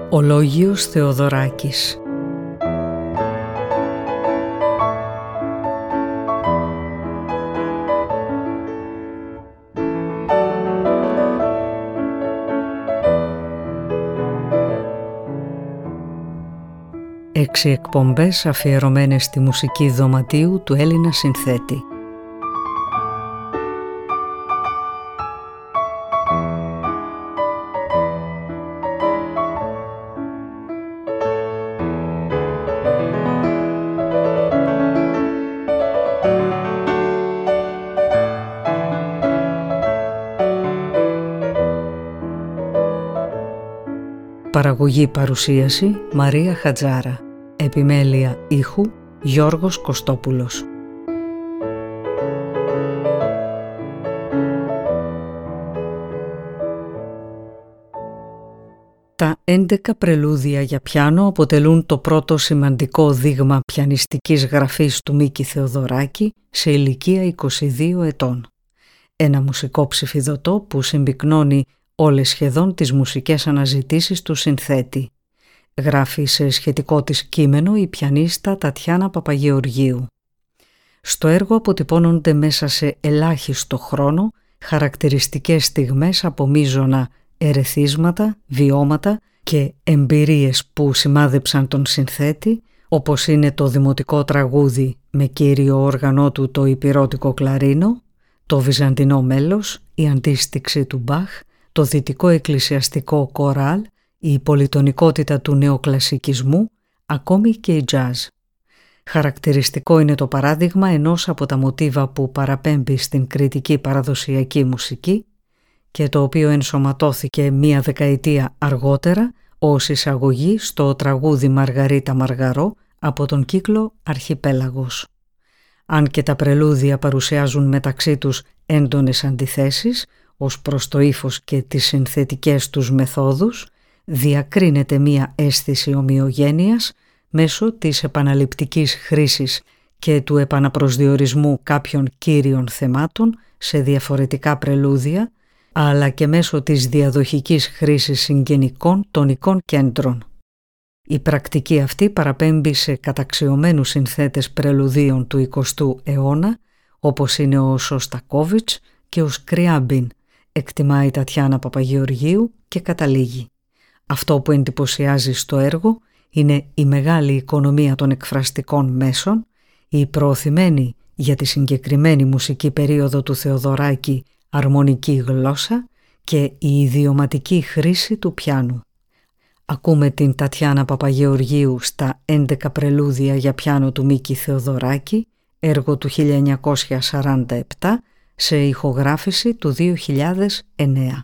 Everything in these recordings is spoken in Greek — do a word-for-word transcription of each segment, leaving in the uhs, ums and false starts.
Ο Λόγιος Θεοδωράκης. Έξι εκπομπές αφιερωμένες στη μουσική δωματίου του Έλληνα συνθέτη. Παραγωγή παρουσίαση Μαρία Χατζάρα. Επιμέλεια ήχου Γιώργος Κωστόπουλος. Τα έντεκα πρελούδια για πιάνο αποτελούν το πρώτο σημαντικό δείγμα πιανιστικής γραφής του Μίκη Θεοδωράκη σε ηλικία είκοσι δύο ετών. Ένα μουσικό ψηφιδωτό που συμπυκνώνει όλες σχεδόν τις μουσικές αναζητήσεις του συνθέτη. Γράφει σε σχετικό της κείμενο η πιανίστα Τατιάνα Παπαγεωργίου. Στο έργο αποτυπώνονται μέσα σε ελάχιστο χρόνο χαρακτηριστικές στιγμές από μείζωνα ερεθίσματα, βιώματα και εμπειρίες που σημάδεψαν τον συνθέτη, όπως είναι το δημοτικό τραγούδι με κύριο όργανό του το υπηρώτικο κλαρίνο, το βυζαντινό μέλος, η αντίστοιξη του Μπαχ, το δυτικό εκκλησιαστικό κοράλ, η πολυτονικότητα του νεοκλασικισμού, ακόμη και η τζάζ. Χαρακτηριστικό είναι το παράδειγμα ενός από τα μοτίβα που παραπέμπει στην κριτική παραδοσιακή μουσική και το οποίο ενσωματώθηκε μία δεκαετία αργότερα ως εισαγωγή στο τραγούδι Μαργαρίτα Μαργαρό από τον κύκλο Αρχιπέλαγος. Αν και τα πρελούδια παρουσιάζουν μεταξύ τους έντονες αντιθέσεις ως προς το ύφος και τις συνθετικές τους μεθόδους, διακρίνεται μία αίσθηση ομοιογένειας μέσω της επαναληπτικής χρήσης και του επαναπροσδιορισμού κάποιων κύριων θεμάτων σε διαφορετικά πρελούδια, αλλά και μέσω της διαδοχικής χρήσης συγγενικών τονικών κέντρων. Η πρακτική αυτή παραπέμπει σε καταξιωμένους συνθέτες πρελουδίων του εικοστού αιώνα, όπως είναι ο Σωστακόβιτς και ο Σκριάμπιν, εκτιμάει η Τατιάνα Παπαγεωργίου και καταλήγει. Αυτό που εντυπωσιάζει στο έργο είναι η μεγάλη οικονομία των εκφραστικών μέσων, η προωθημένη για τη συγκεκριμένη μουσική περίοδο του Θεοδωράκη αρμονική γλώσσα και η ιδιωματική χρήση του πιάνου. Ακούμε την Τατιάνα Παπαγεωργίου στα έντεκα πρελούδια για πιάνο του Μίκη Θεοδωράκη, έργο του χίλια εννιακόσια σαράντα επτά, σε ηχογράφηση του δύο χιλιάδες εννέα.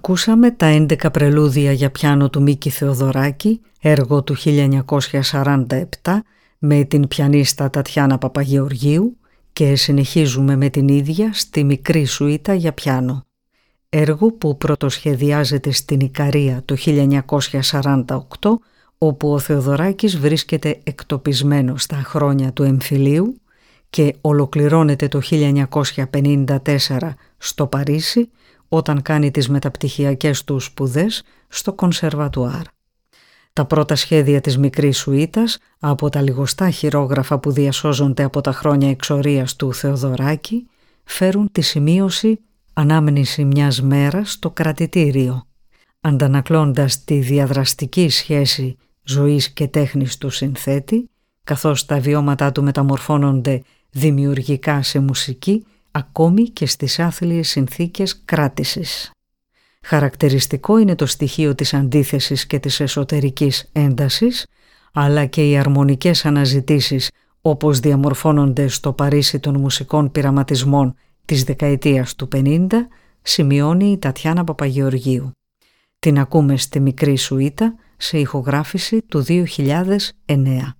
Ακούσαμε τα έντεκα πρελούδια για πιάνο του Μίκη Θεοδωράκη, έργο του χίλια εννιακόσια σαράντα επτά, με την πιανίστα Τατιάνα Παπαγεωργίου, και συνεχίζουμε με την ίδια στη μικρή σουίτα για πιάνο. Έργο που πρωτοσχεδιάζεται στην Ικαρία το χίλια εννιακόσια σαράντα οκτώ, όπου ο Θεοδωράκης βρίσκεται εκτοπισμένος στα χρόνια του εμφυλίου και ολοκληρώνεται το χίλια εννιακόσια πενήντα τέσσερα στο Παρίσι, όταν κάνει τις μεταπτυχιακές του σπουδές στο Κονσερβατουάρ. Τα πρώτα σχέδια της μικρής σουίτας, από τα λιγοστά χειρόγραφα που διασώζονται από τα χρόνια εξορίας του Θεοδωράκη, φέρουν τη σημείωση «Ανάμνηση μιας μέρας στο κρατητήριο», αντανακλώντας τη διαδραστική σχέση ζωής και τέχνης του συνθέτη, καθώς τα βιώματά του μεταμορφώνονται δημιουργικά σε μουσική, ακόμη και στις άθλιες συνθήκες κράτησης. Χαρακτηριστικό είναι το στοιχείο της αντίθεσης και της εσωτερικής έντασης, αλλά και οι αρμονικές αναζητήσεις όπως διαμορφώνονται στο Παρίσι των μουσικών πειραματισμών της δεκαετίας του πενήντα, σημειώνει η Τατιάνα Παπαγεωργίου. Την ακούμε στη μικρή σουίτα σε ηχογράφηση του δύο χιλιάδες εννέα.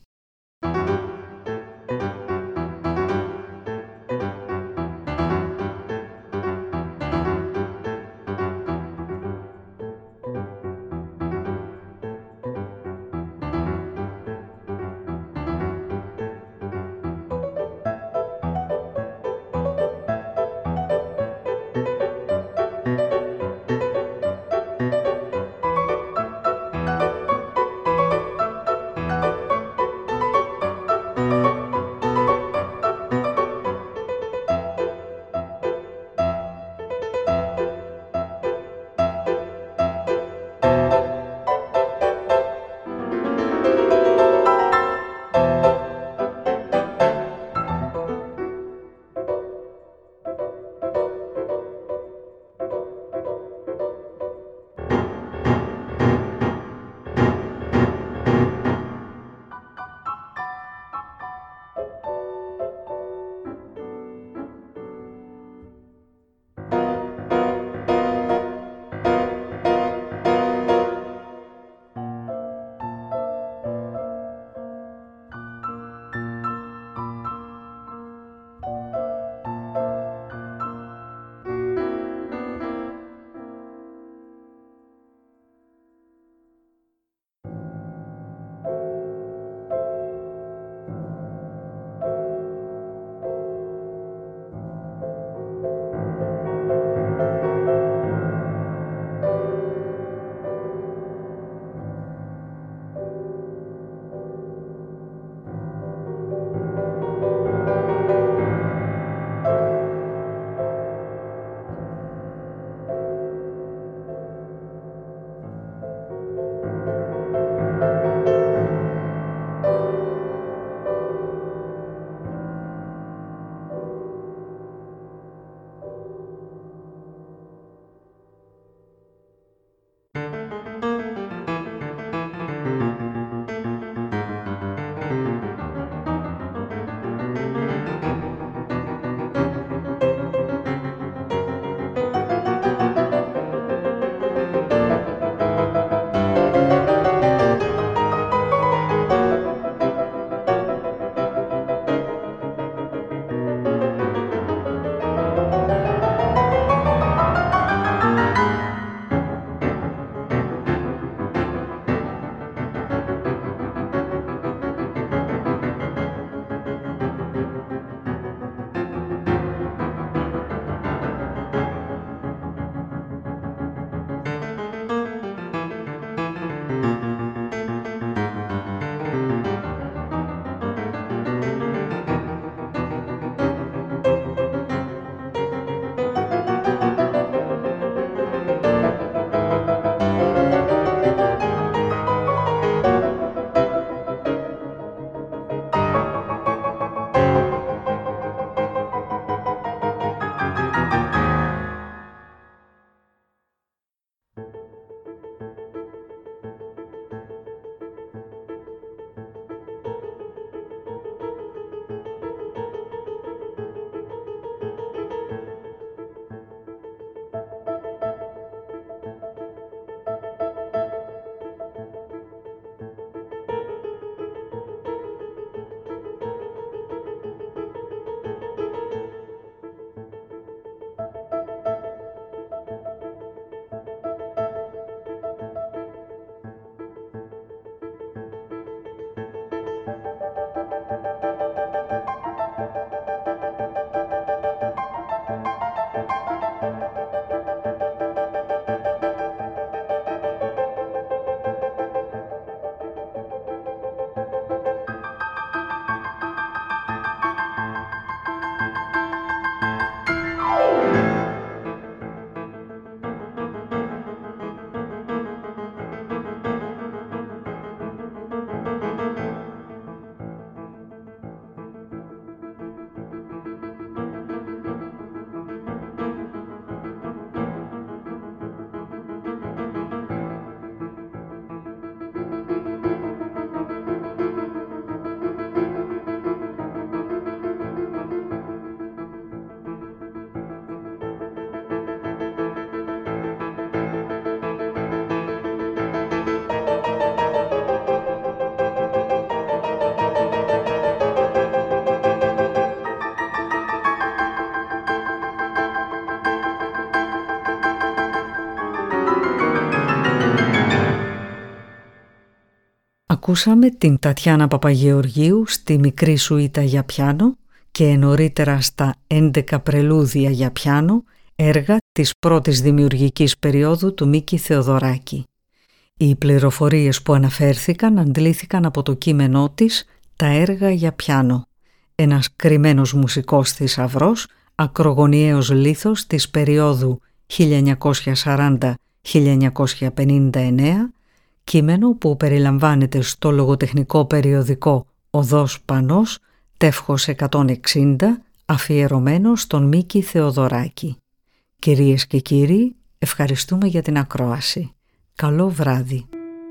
Ακούσαμε την Τατιάνα Παπαγεωργίου στη Μικρή Σουίτα για πιάνο και νωρίτερα στα έντεκα πρελούδια για πιάνο, έργα της πρώτης δημιουργικής περίοδου του Μίκη Θεοδωράκη. Οι πληροφορίες που αναφέρθηκαν αντλήθηκαν από το κείμενό της «Τα έργα για πιάνο», ένας κρυμμένος μουσικός θησαυρός, ακρογωνιαίος λίθος της περίοδου χίλια εννιακόσια σαράντα με χίλια εννιακόσια πενήντα εννέα, κείμενο που περιλαμβάνεται στο λογοτεχνικό περιοδικό «Οδός Πανός», τεύχος εκατόν εξήντα, αφιερωμένο στον Μίκη Θεοδωράκη. Κυρίες και κύριοι, ευχαριστούμε για την ακρόαση. Καλό βράδυ.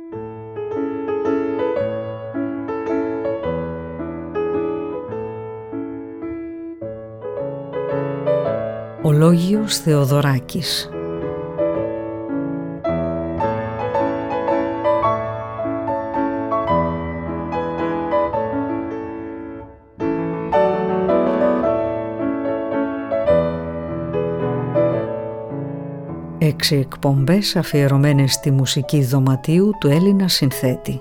Ολόγιος Θεοδωράκης. Έξι εκπομπές αφιερωμένες στη μουσική δωματίου του Έλληνα συνθέτη.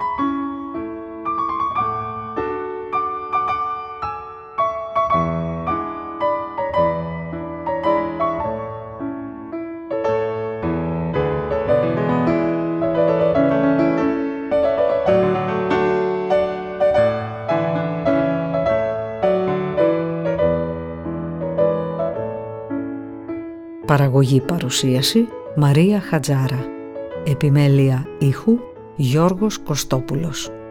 Παραγωγή παρουσίαση Μαρία Χατζάρα. Επιμέλεια ήχου Γιώργος Κωστόπουλος.